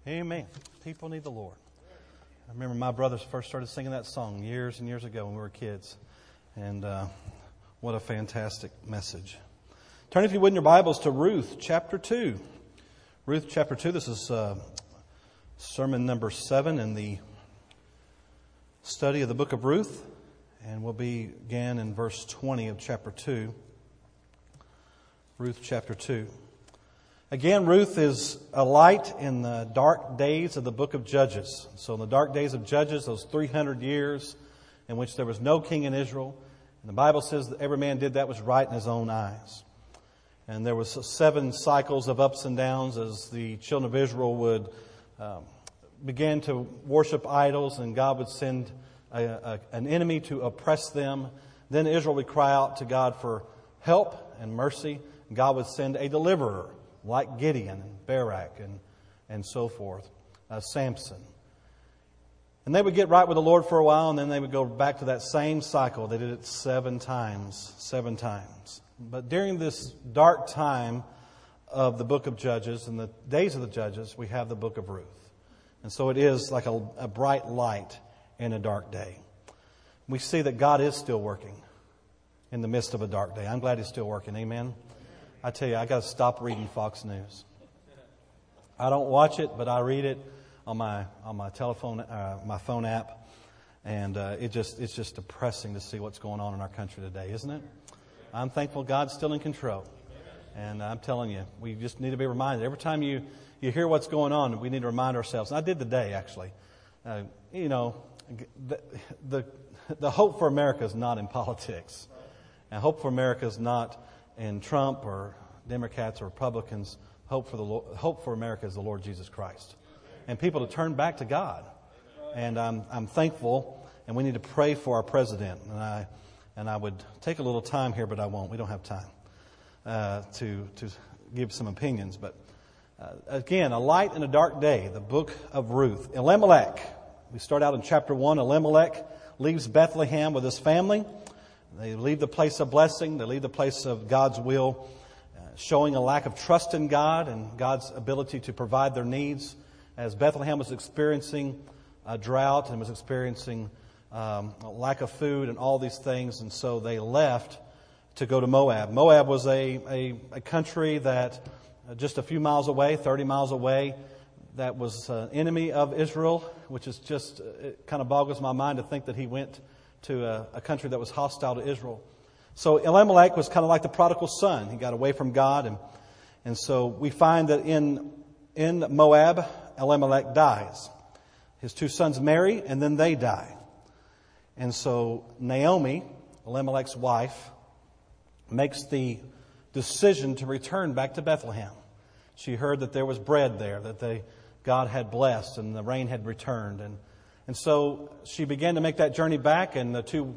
Amen. People need the Lord. I remember my brothers first started singing that song years and years ago when we were kids. And what a fantastic message. Turn, if you would, in your Bibles to Ruth chapter 2. Ruth chapter 2, this is sermon number 7 in the study of the book of Ruth. And we'll begin in verse 20 of chapter 2. Ruth chapter 2. Again, Ruth is a light in the dark days of the book of Judges. So in the dark days of Judges, those 300 years in which there was no king in Israel, and the Bible says that every man did that was right in his own eyes. And there was 7 cycles of ups and downs as the children of Israel would begin to worship idols, and God would send an enemy to oppress them. Then Israel would cry out to God for help and mercy. God would send a deliverer like Gideon and Barak and so forth, Samson. And they would get right with the Lord for a while, and then they would go back to that same cycle. They did it 7 times. But during this dark time of the book of Judges and the days of the Judges, we have the book of Ruth. And so it is like a bright light in a dark day. We see that God is still working in the midst of a dark day. I'm glad He's still working. Amen. I tell you, I got to stop reading Fox News. I don't watch it, but I read it on my telephone, my phone app, and it's just depressing to see what's going on in our country today, isn't it? I'm thankful God's still in control, and I'm telling you, we just need to be reminded every time you hear what's going on. We need to remind ourselves. And I did today, actually. The hope for America is not in politics, and hope for America is not in Trump or Democrats or Republicans. Hope for America is the Lord Jesus Christ, and people to turn back to God. And I'm thankful, and we need to pray for our president. And I would take a little time here, but I won't. We don't have time to give some opinions. But again, a light in a dark day. The book of Ruth. Elimelech. We start out in chapter 1. Elimelech leaves Bethlehem with his family. They leave the place of blessing. They leave the place of God's will, showing a lack of trust in God and God's ability to provide their needs, as Bethlehem was experiencing a drought and was experiencing a lack of food and all these things. And so they left to go to Moab. Moab was a country that just a few miles away, 30 miles away, that was an enemy of Israel, which is just, it kind of boggles my mind to think that he went to a country that was hostile to Israel. So Elimelech was kind of like the prodigal son. He got away from God. And so we find that in Moab, Elimelech dies. His 2 sons marry, and then they die. And so Naomi, Elimelech's wife, makes the decision to return back to Bethlehem. She heard that there was bread there, that God had blessed and the rain had returned. And so she began to make that journey back, and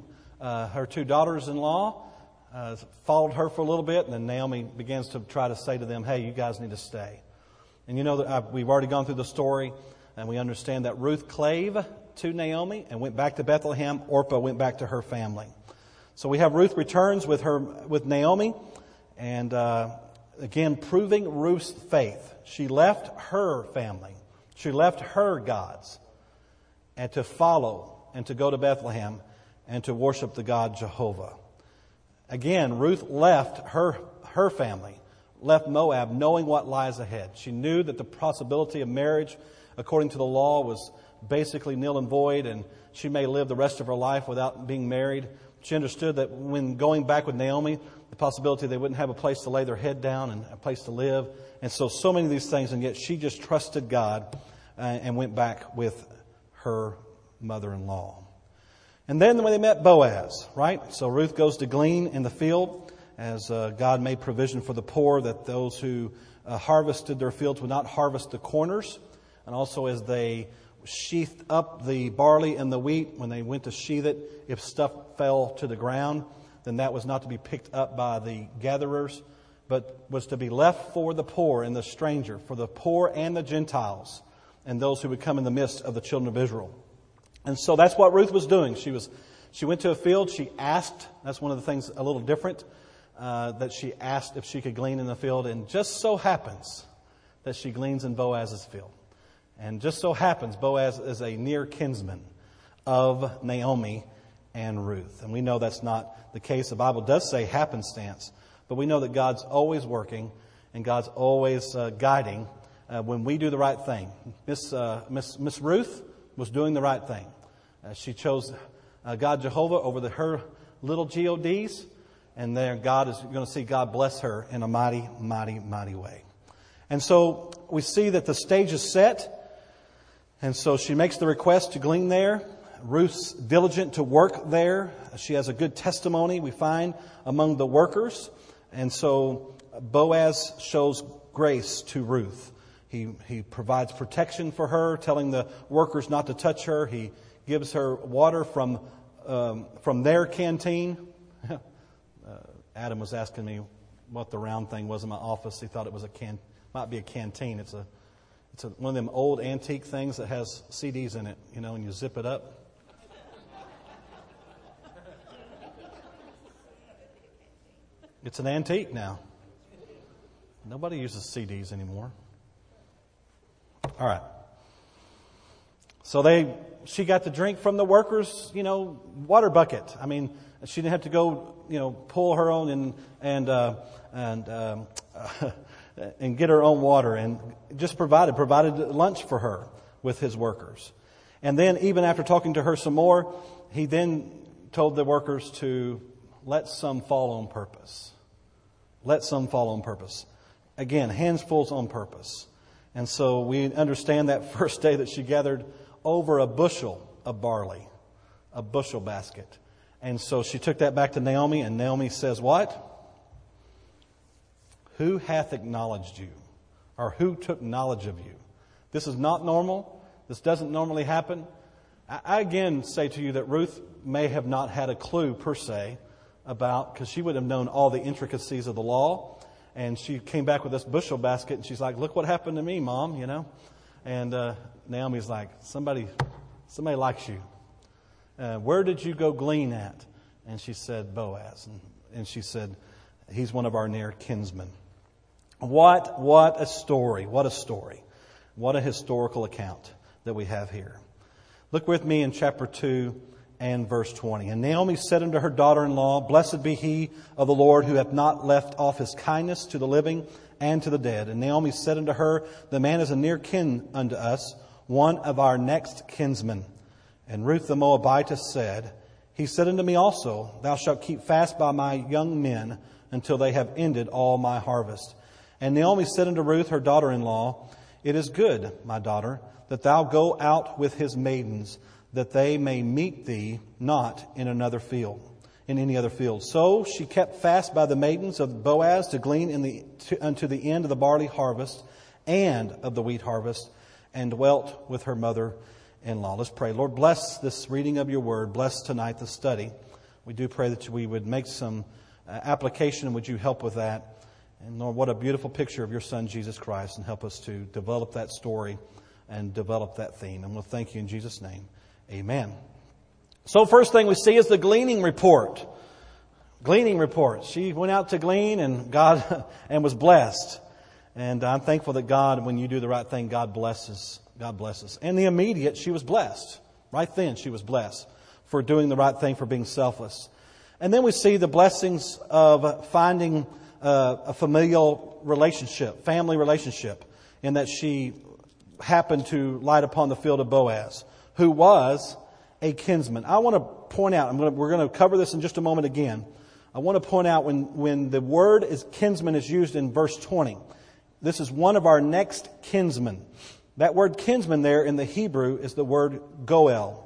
her 2 daughters-in-law followed her for a little bit, and then Naomi begins to try to say to them, hey, you guys need to stay. And you know that we've already gone through the story, and we understand that Ruth clave to Naomi and went back to Bethlehem. Orpah went back to her family. So we have Ruth returns with Naomi, and again proving Ruth's faith. She left her family, she left her gods, and to follow and to go to Bethlehem and to worship the God Jehovah. Again, Ruth left her family, left Moab, knowing what lies ahead. She knew that the possibility of marriage, according to the law, was basically nil and void, and she may live the rest of her life without being married. She understood that when going back with Naomi, the possibility they wouldn't have a place to lay their head down and a place to live. And so many of these things, and yet she just trusted God and went back with her mother-in-law. And then when they met Boaz, right? So Ruth goes to glean in the field as God made provision for the poor, that those who harvested their fields would not harvest the corners. And also as they sheathed up the barley and the wheat, when they went to sheath it, if stuff fell to the ground, then that was not to be picked up by the gatherers, but was to be left for the poor and the stranger, for the poor and the Gentiles, and those who would come in the midst of the children of Israel. And so that's what Ruth was doing. She went to a field. She asked. That's one of the things a little different, that she asked if she could glean in the field. And just so happens that she gleans in Boaz's field. And just so happens Boaz is a near kinsman of Naomi and Ruth. And we know that's not the case. The Bible does say happenstance, but we know that God's always working and God's always guiding when we do the right thing. Miss Ruth was doing the right thing. She chose God Jehovah over her little GODs, and there God is going to see God bless her in a mighty, mighty, mighty way. And so we see that the stage is set, and so she makes the request to glean there. Ruth's diligent to work there. She has a good testimony, we find, among the workers. And so Boaz shows grace to Ruth. He provides protection for her, telling the workers not to touch her. He gives her water from their canteen. Adam was asking me what the round thing was in my office. He thought it was might be a canteen. It's one of them old antique things that has CDs in it, and you zip it up. It's an antique now. Nobody uses CDs anymore. All right. So she got to drink from the workers, water bucket. I mean, she didn't have to go, pull her own and get her own water, and just provided lunch for her with his workers. And then even after talking to her some more, he then told the workers to let some fall on purpose. Let some fall on purpose. Again, handsfuls on purpose. And so we understand that first day that she gathered over a bushel of barley, a bushel basket. And so she took that back to Naomi, and Naomi says, what? Who hath acknowledged you? Or who took knowledge of you? This is not normal. This doesn't normally happen. I again say to you that Ruth may have not had a clue per se because she would have known all the intricacies of the law. And she came back with this bushel basket, and she's like, look what happened to me, Mom, And Naomi's like, somebody likes you. Where did you go glean at? And she said, Boaz. And she said, he's one of our near kinsmen. What a story. What a story. What a historical account that we have here. Look with me in chapter 2 and verse 20. And Naomi said unto her daughter-in-law, Blessed be he of the Lord, who hath not left off his kindness to the living and to the dead. And Naomi said unto her, The man is a near kin unto us, one of our next kinsmen. And Ruth the Moabitess said, He said unto me also, Thou shalt keep fast by my young men until they have ended all my harvest. And Naomi said unto Ruth, her daughter-in-law, It is good, my daughter, that thou go out with his maidens, that they may meet thee not in any other field. So she kept fast by the maidens of Boaz to glean unto the end of the barley harvest and of the wheat harvest, and dwelt with her mother-in-law. Let's pray. Lord, bless this reading of your word. Bless tonight the study. We do pray that we would make some application, and would you help with that? And Lord, what a beautiful picture of your Son, Jesus Christ, and help us to develop that story and develop that theme. And we'll thank you in Jesus' name. Amen. So first thing we see is the gleaning report. Gleaning report. She went out to glean and was blessed. And I'm thankful that God, when you do the right thing, God blesses. God blesses. And the immediate, she was blessed. Right then, she was blessed for doing the right thing, for being selfless. And then we see the blessings of finding a familial relationship, family relationship, in that she happened to light upon the field of Boaz, who was a kinsman. I want to point out, we're going to cover this in just a moment again. I want to point out when the word kinsman is used in verse 20. This is one of our next kinsmen. That word kinsman there in the Hebrew is the word goel,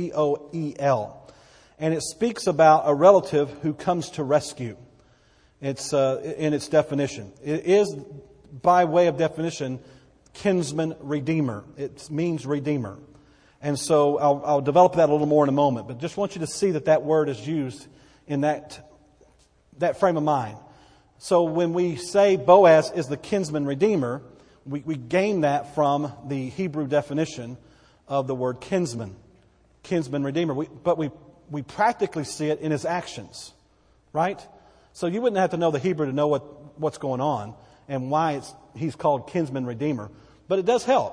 Goel. And it speaks about a relative who comes to rescue. It's in its definition. It is, by way of definition, kinsman redeemer. It means redeemer. And so I'll develop that a little more in a moment. But just want you to see that word is used in that frame of mind. So when we say Boaz is the kinsman redeemer, we gain that from the Hebrew definition of the word kinsman redeemer. But we practically see it in his actions, right? So you wouldn't have to know the Hebrew to know what's going on and why he's called kinsman redeemer. But it does help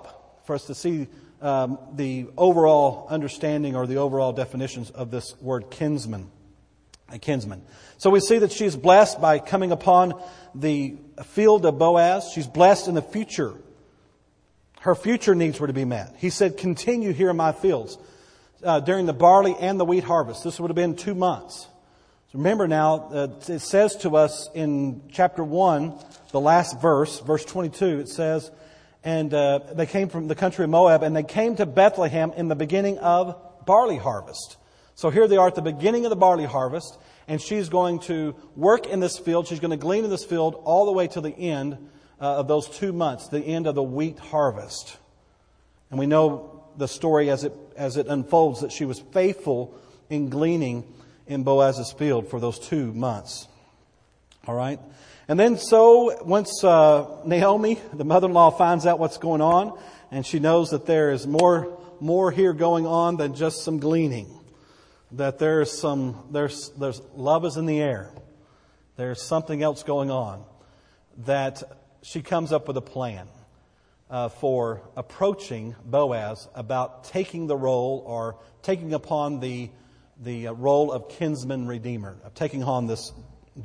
for us to see the overall understanding or the overall definitions of this word kinsman. A kinsman. So we see that she's blessed by coming upon the field of Boaz. She's blessed in the future. Her future needs were to be met. He said, continue here in my fields during the barley and the wheat harvest. This would have been 2 months. So remember now, it says to us in chapter 1, the last verse, verse 22, it says, and they came from the country of Moab, and they came to Bethlehem in the beginning of barley harvest. So here they are at the beginning of the barley harvest, and she's going to work in this field. She's going to glean in this field all the way to the end of those 2 months, the end of the wheat harvest. And we know the story as it unfolds that she was faithful in gleaning in Boaz's field for those 2 months. All right? And then so once Naomi, the mother-in-law, finds out what's going on, and she knows that there is more here going on than just some gleaning. That there's love is in the air. There's something else going on. That she comes up with a plan for approaching Boaz about taking the role or taking upon the role of kinsman redeemer, of taking on this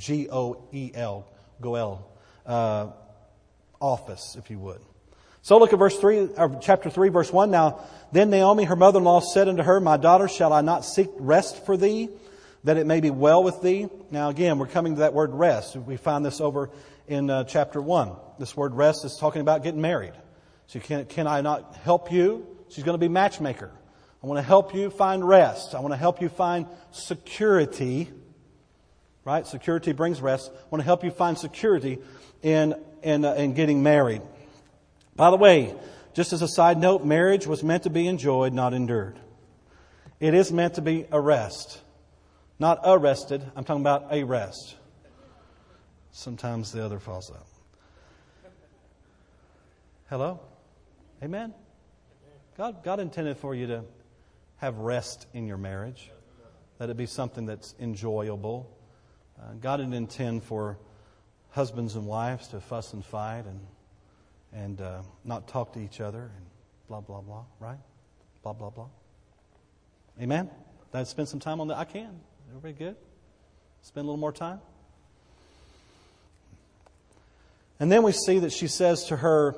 Goel office, if you would. So look at chapter 3, verse 1. Now, then Naomi, her mother-in-law, said unto her, my daughter, shall I not seek rest for thee, that it may be well with thee? Now again, we're coming to that word rest. We find this over in chapter 1. This word rest is talking about getting married. So can I not help you? She's going to be matchmaker. I want to help you find rest. I want to help you find security. Right? Security brings rest. I want to help you find security in getting married. By the way, just as a side note, marriage was meant to be enjoyed, not endured. It is meant to be a rest. Not arrested. I'm talking about a rest. Sometimes the other falls out. Hello? Amen? God intended for you to have rest in your marriage. Let it be something that's enjoyable. God didn't intend for husbands and wives to fuss and fight and not talk to each other and blah, blah, blah, right? Blah, blah, blah. Amen? Did I spend some time on that? I can. Everybody good? Spend a little more time? And then we see that she says to her,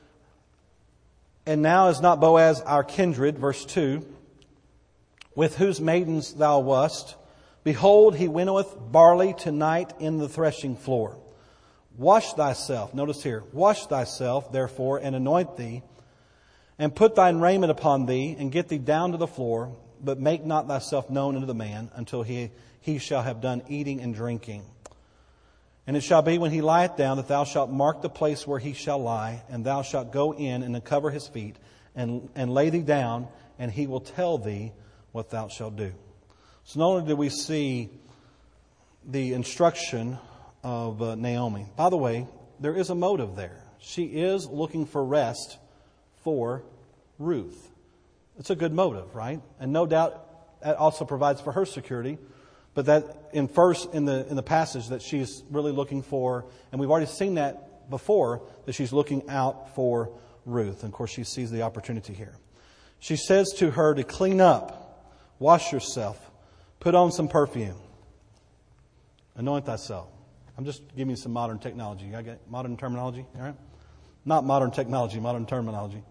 and now is not Boaz our kindred, verse 2, with whose maidens thou wast. Behold, he winnoweth barley tonight in the threshing floor. Wash thyself, notice here, wash thyself, therefore, and anoint thee, and put thine raiment upon thee, and get thee down to the floor, but make not thyself known unto the man, until he shall have done eating and drinking. And it shall be when he lieth down, that thou shalt mark the place where he shall lie, and thou shalt go in and uncover his feet, and lay thee down, and he will tell thee what thou shalt do. So not only do we see the instruction of Naomi. By the way, there is a motive there. She is looking for rest for Ruth. It's a good motive, right? And no doubt that also provides for her security. But that infers in the passage that she's really looking for, and we've already seen that before, that she's looking out for Ruth. And of course, she sees the opportunity here. She says to her to clean up, wash yourself, put on some perfume, anoint thyself. I'm just giving you some modern technology. I get modern terminology, all right? Not modern technology, modern terminology.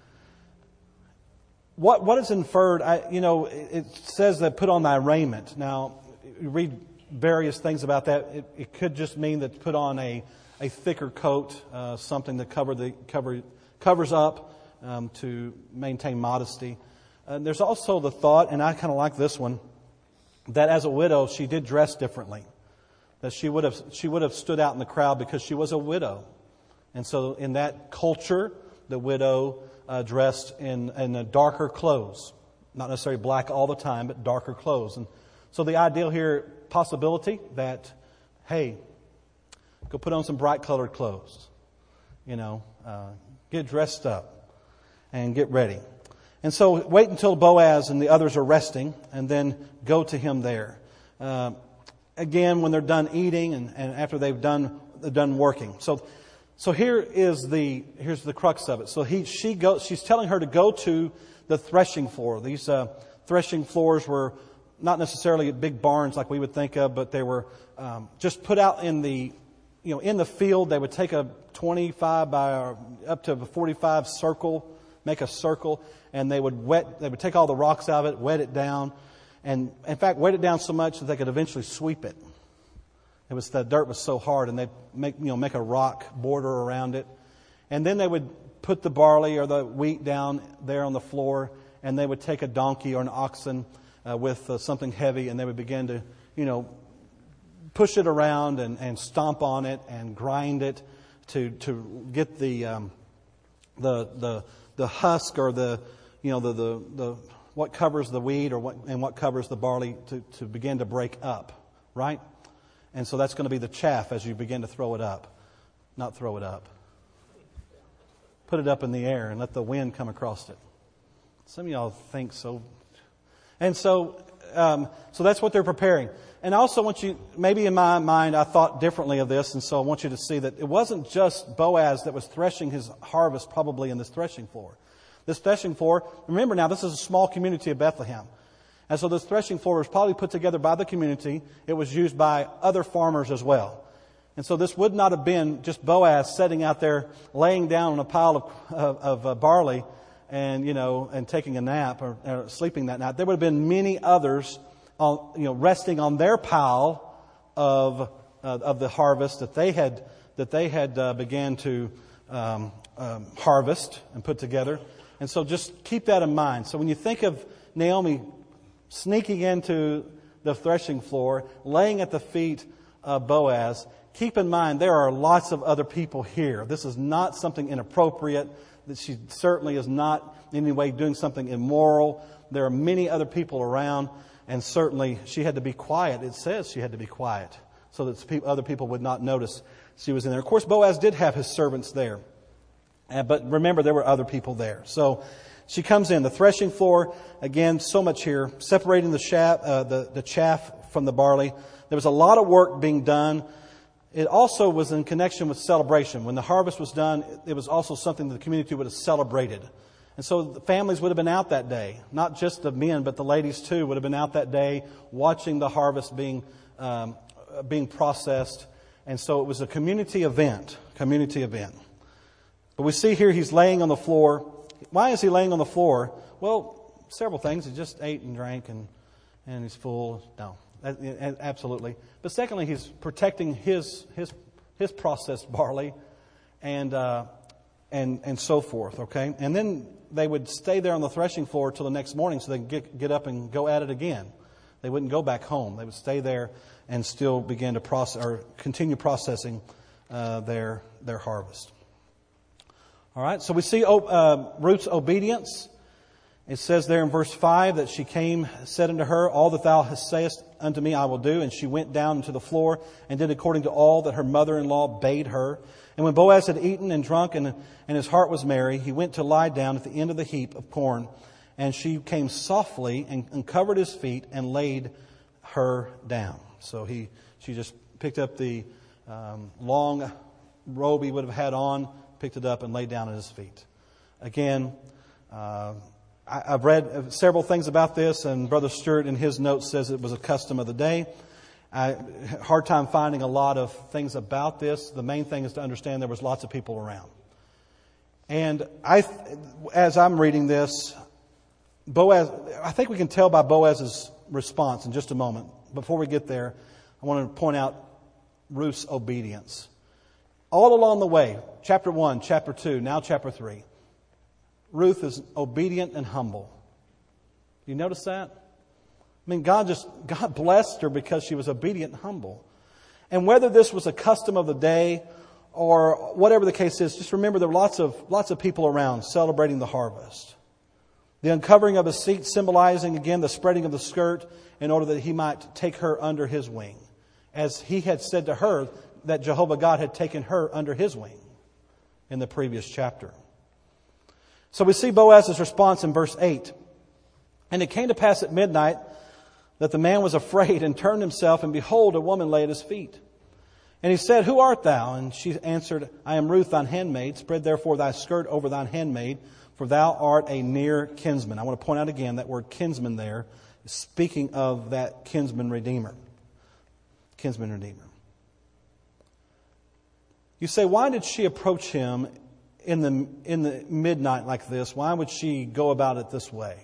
What is inferred? It says that put on thy raiment. Now, you read various things about that. It could just mean that put on a thicker coat, something that covers up to maintain modesty. There's also the thought, and I kind of like this one, that as a widow she did dress differently. That she would have stood out in the crowd because she was a widow. And so in that culture, the widow dressed in darker clothes. Not necessarily black all the time, but darker clothes. And so the ideal here, possibility that, hey, go put on some bright colored clothes. Get dressed up and get ready. And so wait until Boaz and the others are resting and then go to him there. Again, when they're done eating and after they've done working. So So here's the crux of it. So she's telling her to go to the threshing floor. These threshing floors were not necessarily big barns like we would think of, but they were just put out in the field. They would take a 25 by up to a 45 circle, make a circle, and they would take all the rocks out of it, wet it down, and in fact wet it down so much that they could eventually sweep it. The dirt was so hard, and they'd make a rock border around it. And then they would put the barley or the wheat down there on the floor, and they would take a donkey or an oxen with something heavy, and they would begin to, push it around and stomp on it and grind it to get the husk or the what covers the wheat or what covers the barley to begin to break up, right? And so that's going to be the chaff as you begin to throw it up. Not throw it up. Put it up in the air and let the wind come across it. Some of y'all think so. And so that's what they're preparing. And I also want you, maybe in my mind, I thought differently of this. And so I want you to see that it wasn't just Boaz that was threshing his harvest probably in this threshing floor. This threshing floor, remember now, this is a small community of Bethlehem. And so this threshing floor was probably put together by the community. It was used by other farmers as well. And so this would not have been just Boaz sitting out there laying down on a pile of barley and taking a nap or sleeping that night. There would have been many others resting on their pile of the harvest that they had began to harvest and put together. And so just keep that in mind. So when you think of Naomi sneaking into the threshing floor, laying at the feet of Boaz, keep in mind there are lots of other people here. This is not something inappropriate. That she certainly is not in any way doing something immoral. There are many other people around, and certainly she had to be quiet. It says she had to be quiet so that other people would not notice she was in there. Of course, Boaz did have his servants there, but remember there were other people there. So she comes in. The threshing floor, again, so much here, separating the chaff from the barley. There was a lot of work being done. It also was in connection with celebration. When the harvest was done, it was also something that the community would have celebrated. And so the families would have been out that day. Not just the men, but the ladies too would have been out that day watching the harvest being processed. And so it was a community event. But we see here he's laying on the floor. Why is he laying on the floor? Well, several things. He just ate and drank and he's full. No, absolutely. But secondly, he's protecting his processed barley and so forth. Okay, and then they would stay there on the threshing floor till the next morning, so they could get up and go at it again. They wouldn't go back home. They would stay there and still begin to process or continue processing their harvest. All right, so we see Ruth's obedience. It says there in verse 5 that she came, said unto her, all that thou hast sayest unto me I will do. And she went down into the floor and did according to all that her mother-in-law bade her. And when Boaz had eaten and drunk and his heart was merry, he went to lie down at the end of the heap of corn. And she came softly and covered his feet and laid her down. So she just picked up the long robe he would have had on, picked it up and laid down at his feet. Again, I've read several things about this, and Brother Stewart in his notes says it was a custom of the day. I had a hard time finding a lot of things about this. The main thing is to understand there was lots of people around. And as I'm reading this, Boaz, I think we can tell by Boaz's response in just a moment. Before we get there, I want to point out Ruth's obedience. All along the way, chapter 1, chapter 2, now chapter 3, Ruth is obedient and humble. You notice that? I mean, God blessed her because she was obedient and humble. And whether this was a custom of the day or whatever the case is, just remember there were lots of people around celebrating the harvest. The uncovering of his seat symbolizing again the spreading of the skirt in order that he might take her under his wing. As he had said to her that Jehovah God had taken her under his wing in the previous chapter. So we see Boaz's response in verse 8. And it came to pass at midnight that the man was afraid and turned himself, and behold, a woman lay at his feet. And he said, "Who art thou?" And she answered, "I am Ruth, thine handmaid. Spread therefore thy skirt over thine handmaid, for thou art a near kinsman." I want to point out again that word kinsman there is speaking of that kinsman redeemer. Kinsman redeemer. You say, why did she approach him in the midnight like this? Why would she go about it this way?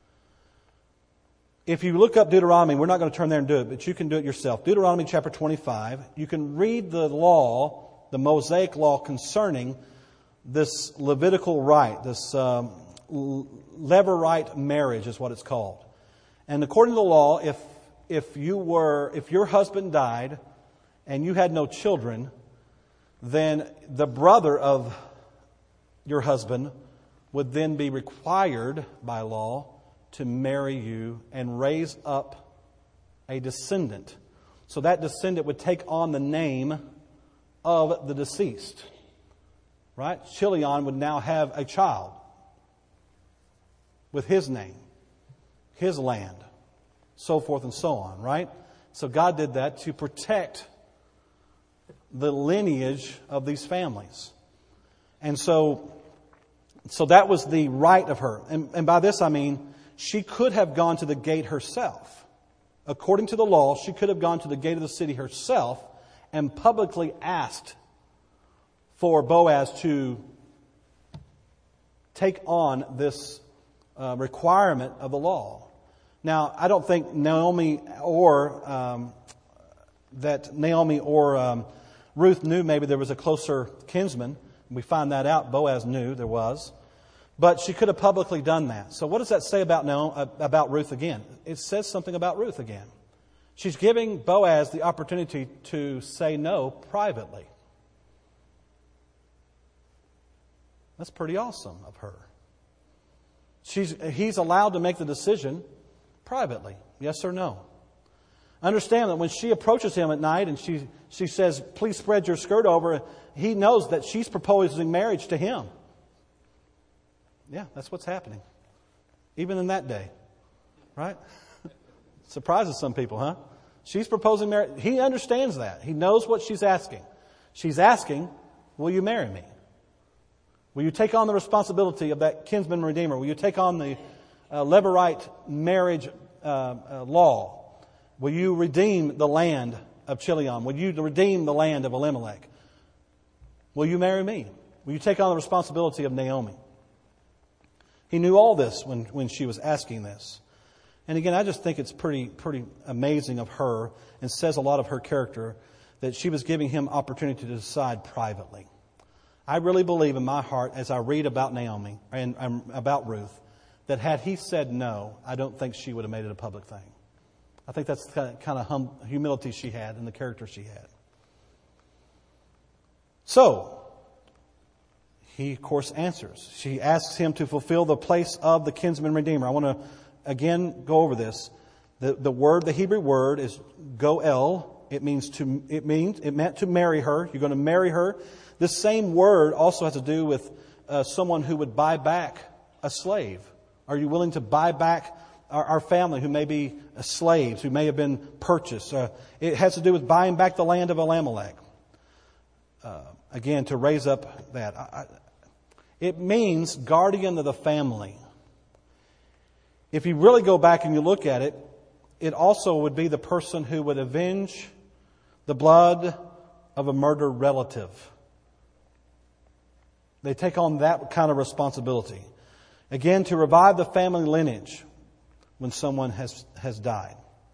If you look up Deuteronomy, we're not going to turn there and do it, but you can do it yourself. Deuteronomy chapter 25, you can read the law, the Mosaic law concerning this Levitical rite, this Levirate marriage is what it's called. And according to the law, if your husband died and you had no children, then the brother of your husband would then be required by law to marry you and raise up a descendant. So that descendant would take on the name of the deceased. Right? Chilion would now have a child with his name, his land, so forth and so on, right? So God did that to protect the lineage of these families. And so that was the right of her. And by this I mean, she could have gone to the gate herself. According to the law, she could have gone to the gate of the city herself and publicly asked for Boaz to take on this requirement of the law. Now, I don't think Naomi or Ruth knew maybe there was a closer kinsman. We find that out. Boaz knew there was. But she could have publicly done that. So what does that say about Ruth again? It says something about Ruth again. She's giving Boaz the opportunity to say no privately. That's pretty awesome of her. He's allowed to make the decision privately, yes or no. Understand that when she approaches him at night and she says, "Please spread your skirt over," he knows that she's proposing marriage to him. Yeah, that's what's happening. Even in that day. Right? Surprises some people, huh? She's proposing marriage. He understands that. He knows what she's asking. She's asking, "Will you marry me? Will you take on the responsibility of that kinsman redeemer? Will you take on the Levirate marriage law? Will you redeem the land of Chilion? Will you redeem the land of Elimelech? Will you marry me? Will you take on the responsibility of Naomi?" He knew all this when she was asking this. And again, I just think it's pretty amazing of her and says a lot of her character that she was giving him opportunity to decide privately. I really believe in my heart as I read about Naomi and about Ruth that had he said no, I don't think she would have made it a public thing. I think that's the kind of humility she had and the character she had. So, he, of course, answers. She asks him to fulfill the place of the kinsman redeemer. I want to, again, go over this. The Hebrew word is goel. It meant to marry her. You're going to marry her. This same word also has to do with someone who would buy back a slave. Are you willing to buy back our family who may be slaves, who may have been purchased? It has to do with buying back the land of Elimelech. Again, to raise up that. It means guardian of the family. If you really go back and you look at it, it also would be the person who would avenge the blood of a murdered relative. They take on that kind of responsibility. Again, to revive the family lineage when someone has died.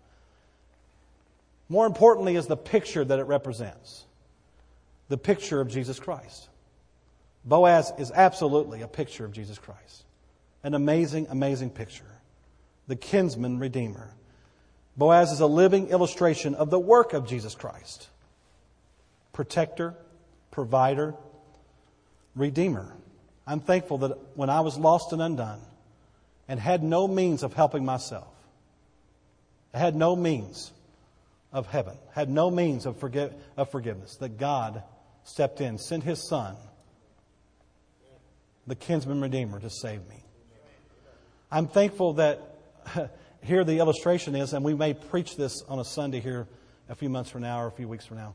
More importantly is the picture that it represents. The picture of Jesus Christ. Boaz is absolutely a picture of Jesus Christ. An amazing, amazing picture. The kinsman redeemer. Boaz is a living illustration of the work of Jesus Christ. Protector, provider, redeemer. I'm thankful that when I was lost and undone and had no means of helping myself, I had no means of heaven, had no means of forgiveness, that God stepped in, sent His Son, the kinsman redeemer, to save me. I'm thankful that here the illustration is, and we may preach this on a Sunday here a few months from now or a few weeks from now.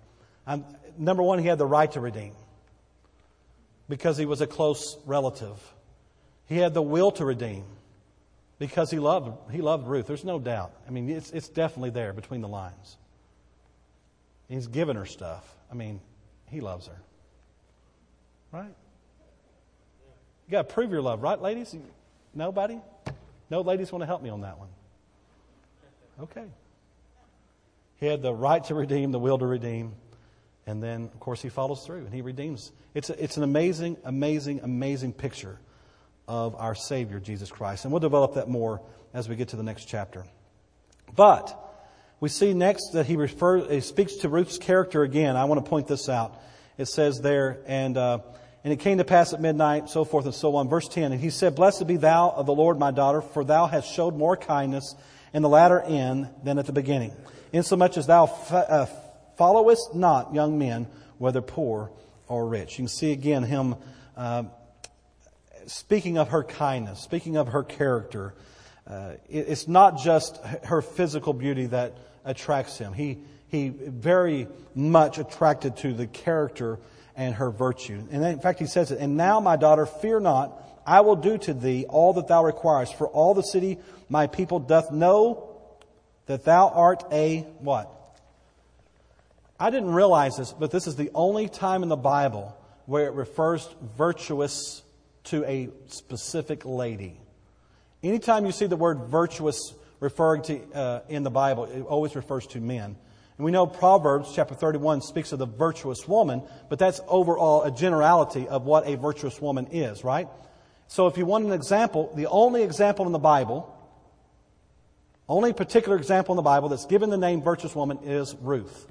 Number one, he had the right to redeem because he was a close relative. He had the will to redeem because he loved Ruth. There's no doubt. I mean, it's definitely there between the lines. He's given her stuff. I mean, he loves her. Right? You got to prove your love, right, ladies? Nobody? No ladies want to help me on that one. Okay. He had the right to redeem, the will to redeem. And then, of course, he follows through and he redeems. It's an amazing, amazing, amazing picture of our Savior, Jesus Christ. And we'll develop that more as we get to the next chapter. But we see next that he speaks to Ruth's character again. I want to point this out. It says there, and it came to pass at midnight, so forth and so on. Verse 10, and he said, Blessed be thou of the Lord, my daughter, for thou hast showed more kindness in the latter end than at the beginning, insomuch as thou followest not young men, whether poor or rich. You can see again him speaking of her kindness, speaking of her character. It's not just her physical beauty that attracts him. He very much attracted to the character and her virtue. And in fact, he says it, and now, my daughter, fear not, I will do to thee all that thou requirest. For all the city, my people, doth know that thou art a what? I didn't realize this, but this is the only time in the Bible where it refers virtuous to a specific lady. Anytime you see the word virtuous referring to in the Bible, it always refers to men. And we know Proverbs chapter 31 speaks of the virtuous woman, but that's overall a generality of what a virtuous woman is, right? So if you want an example, the only example in the Bible, only particular example in the Bible that's given the name virtuous woman is Ruth.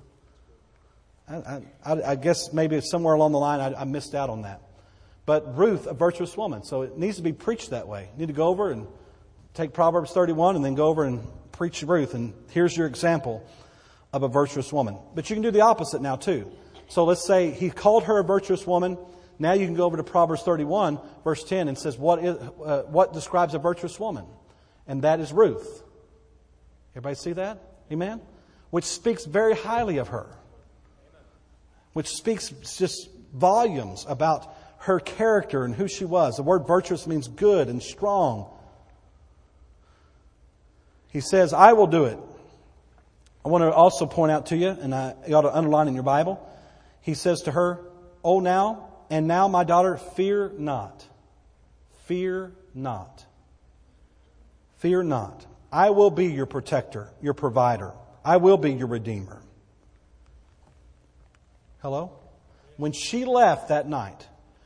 I guess maybe somewhere along the line I missed out on that. But Ruth, a virtuous woman. So it needs to be preached that way. You need to go over and take Proverbs 31 and then go over and preach Ruth. And here's your example of a virtuous woman. But you can do the opposite now too. So let's say he called her a virtuous woman. Now you can go over to Proverbs 31, verse 10, and says, what describes a virtuous woman? And that is Ruth. Everybody see that? Amen? Which speaks very highly of her. Which speaks just volumes about her character and who she was. The word virtuous means good and strong. He says, I will do it. I want to also point out to you, and you ought to underline in your Bible, he says to her, Oh now, and now my daughter, fear not. Fear not. Fear not. I will be your protector, your provider. I will be your redeemer. Hello? When she left that night,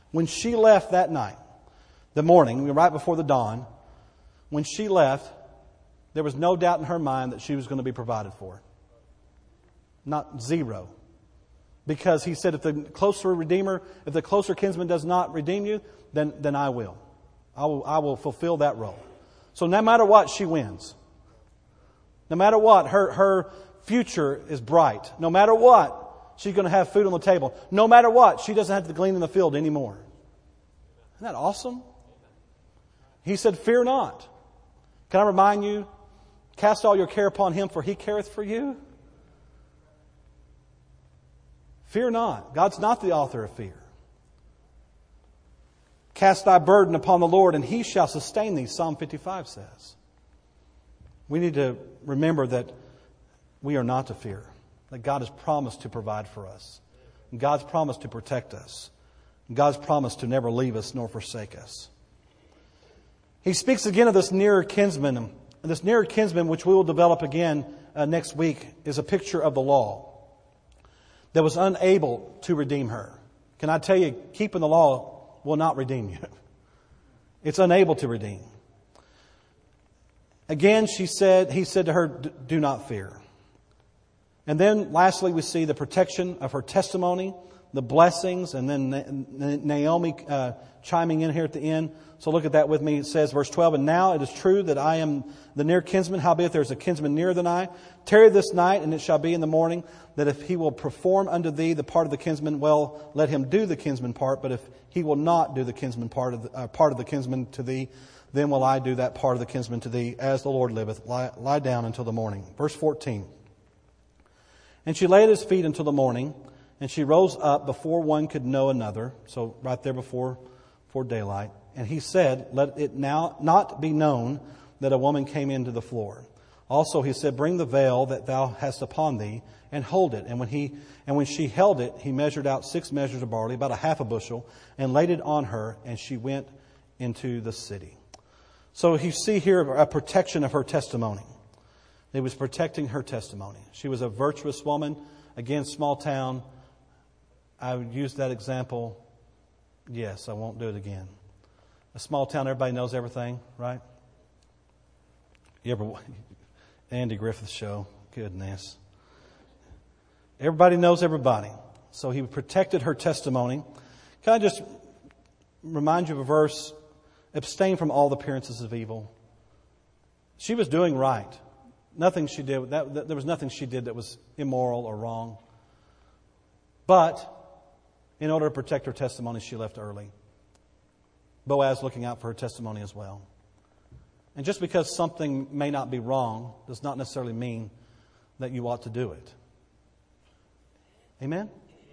the morning, right before the dawn, when she left, there was no doubt in her mind that she was going to be provided for. Not zero. Because he said, if the closer kinsman does not redeem you, then I will. I will fulfill that role. So no matter what, she wins. No matter what, her future is bright. No matter what, she's going to have food on the table. No matter what, she doesn't have to glean in the field anymore. Isn't that awesome? He said, fear not. Can I remind you, cast all your care upon Him, for He careth for you. Fear not. God's not the author of fear. Cast thy burden upon the Lord, and He shall sustain thee, Psalm 55 says. We need to remember that we are not to fear. That God has promised to provide for us. And God's promised to protect us. And God's promised to never leave us nor forsake us. He speaks again of this nearer kinsman. And this nearer kinsman, which we will develop again next week, is a picture of the law that was unable to redeem her. Can I tell you, keeping the law will not redeem you. It's unable to redeem. Again, he said to her, do not fear. And then lastly, we see the protection of her testimony, the blessings, and then Naomi chiming in here at the end. So look at that with me. It says, verse 12, and now it is true that I am the near kinsman, howbeit there is a kinsman nearer than I. Tarry this night, and it shall be in the morning, that if he will perform unto thee the part of the kinsman, well, let him do the kinsman part. But if he will not do the kinsman part of the kinsman to thee, then will I do that part of the kinsman to thee, as the Lord liveth. Lie down until the morning. Verse 14. And she lay at his feet until the morning, And she rose up before one could know another, so right there before daylight. And he said, let it now not be known that a woman came into the floor. Also he said, bring the veil that thou hast upon thee, and hold it. And when she held it, he measured out 6 measures of barley, about a half a bushel, and laid it on her, and she went into the city. So you see here a protection of her testimony. It was protecting her testimony. She was a virtuous woman. Again, small town. I would use that example. Yes, I won't do it again. A small town, everybody knows everything, right? You ever Andy Griffith show? Goodness. Everybody knows everybody. So he protected her testimony. Can I just remind you of a verse? Abstain from all the appearances of evil. She was doing right. Nothing she did, there was nothing she did that was immoral or wrong. But in order to protect her testimony, she left early. Boaz looking out for her testimony as well. And just because something may not be wrong does not necessarily mean that you ought to do it. Amen?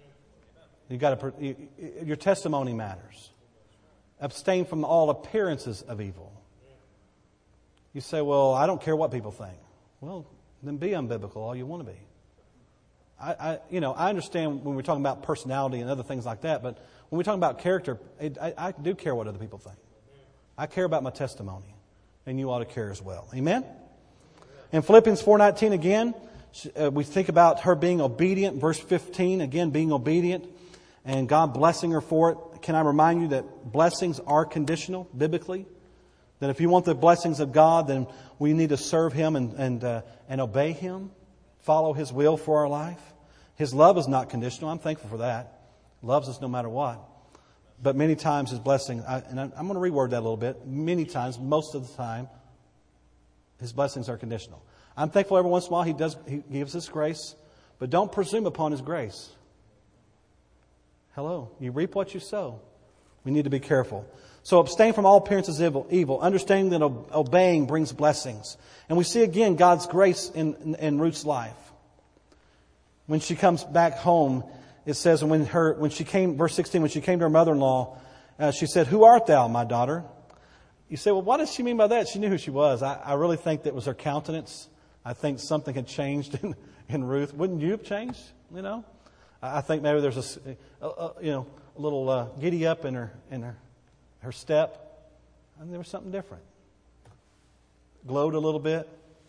Your testimony matters. Abstain from all appearances of evil. You say, well, I don't care what people think. Well, then be unbiblical all you want to be. I understand when we're talking about personality and other things like that, but when we're talking about character, I do care what other people think. I care about my testimony, and you ought to care as well. Amen? In Philippians 4:19 again, we think about her being obedient. Verse 15, again, being obedient and God blessing her for it. Can I remind you that blessings are conditional biblically? That if you want the blessings of God, then we need to serve Him and obey Him, follow His will for our life. His love is not conditional. I'm thankful for that. He loves us no matter what. But many times His blessing, and I'm going to reword that a little bit. Many times, most of the time, His blessings are conditional. I'm thankful every once in a while He gives us grace, but don't presume upon His grace. Hello. You reap what you sow. We need to be careful. So abstain from all appearances of evil, understanding that obeying brings blessings. And we see again God's grace in Ruth's life. When she comes back home, it says, when she came, verse 16, when she came to her mother-in-law, she said, "Who art thou, my daughter?" You say, well, what does she mean by that? She knew who she was. I really think that was her countenance. I think something had changed in Ruth. Wouldn't you have changed? You know, I think maybe there's a little giddy up in her step, and there was something different. Glowed a little bit.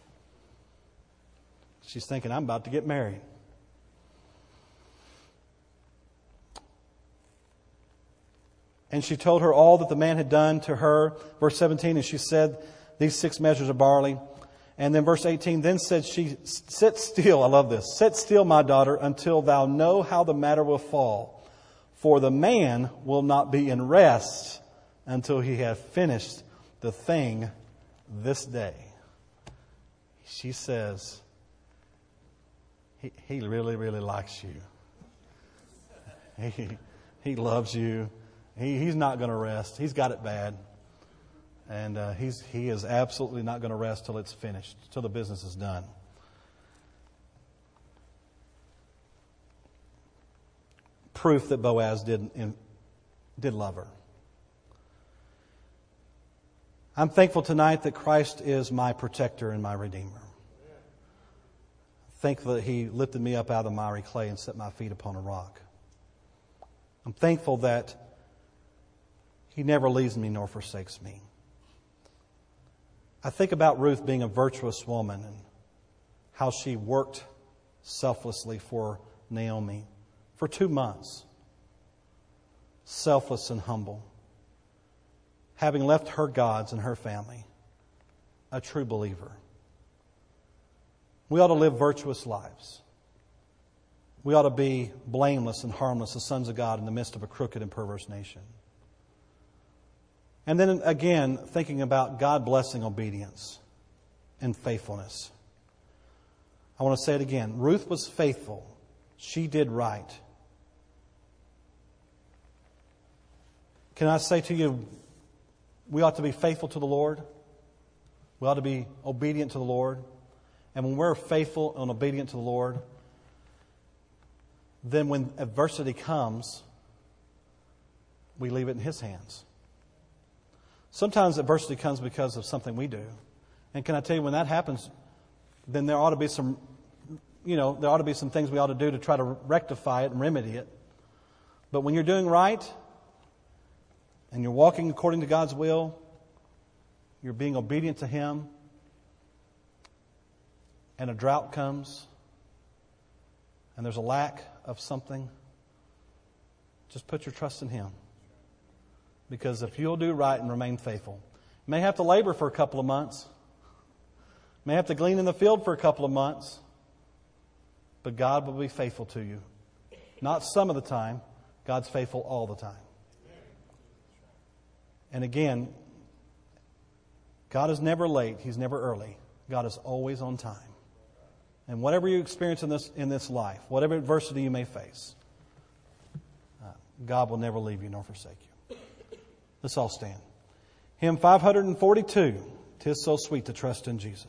She's thinking, I'm about to get married. And she told her all that the man had done to her. Verse 17, and she said, these 6 measures of barley. And then verse 18, then said she, sit still. I love this. Sit still, my daughter, until thou know how the matter will fall. For the man will not be in rest until he have finished the thing this day. She says, he really, really likes you. He loves you. He's not going to rest. He's got it bad. And he is absolutely not going to rest till it's finished, till the business is done. Proof that Boaz did love her. I'm thankful tonight that Christ is my protector and my redeemer. Thankful that He lifted me up out of the miry clay and set my feet upon a rock. I'm thankful that He never leaves me nor forsakes me. I think about Ruth being a virtuous woman and how she worked selflessly for Naomi for 2 months. Selfless and humble. Having left her gods and her family. A true believer. We ought to live virtuous lives. We ought to be blameless and harmless as sons of God in the midst of a crooked and perverse nation. And then again, thinking about God blessing obedience and faithfulness. I want to say it again. Ruth was faithful. She did right. Can I say to you, we ought to be faithful to the Lord. We ought to be obedient to the Lord. And when we're faithful and obedient to the Lord, then when adversity comes, we leave it in His hands. Sometimes adversity comes because of something we do. And can I tell you, when that happens, then there ought to be some, there ought to be some things we ought to do to try to rectify it and remedy it. But when you're doing right and you're walking according to God's will, you're being obedient to Him, and a drought comes, and there's a lack of something, just put your trust in Him. Because if you'll do right and remain faithful, you may have to labor for a couple of months, may have to glean in the field for a couple of months, but God will be faithful to you. Not some of the time, God's faithful all the time. And again, God is never late. He's never early. God is always on time. And whatever you experience in this life, whatever adversity you may face, God will never leave you nor forsake you. Let's all stand. Hymn 542, "'Tis so sweet to trust in Jesus."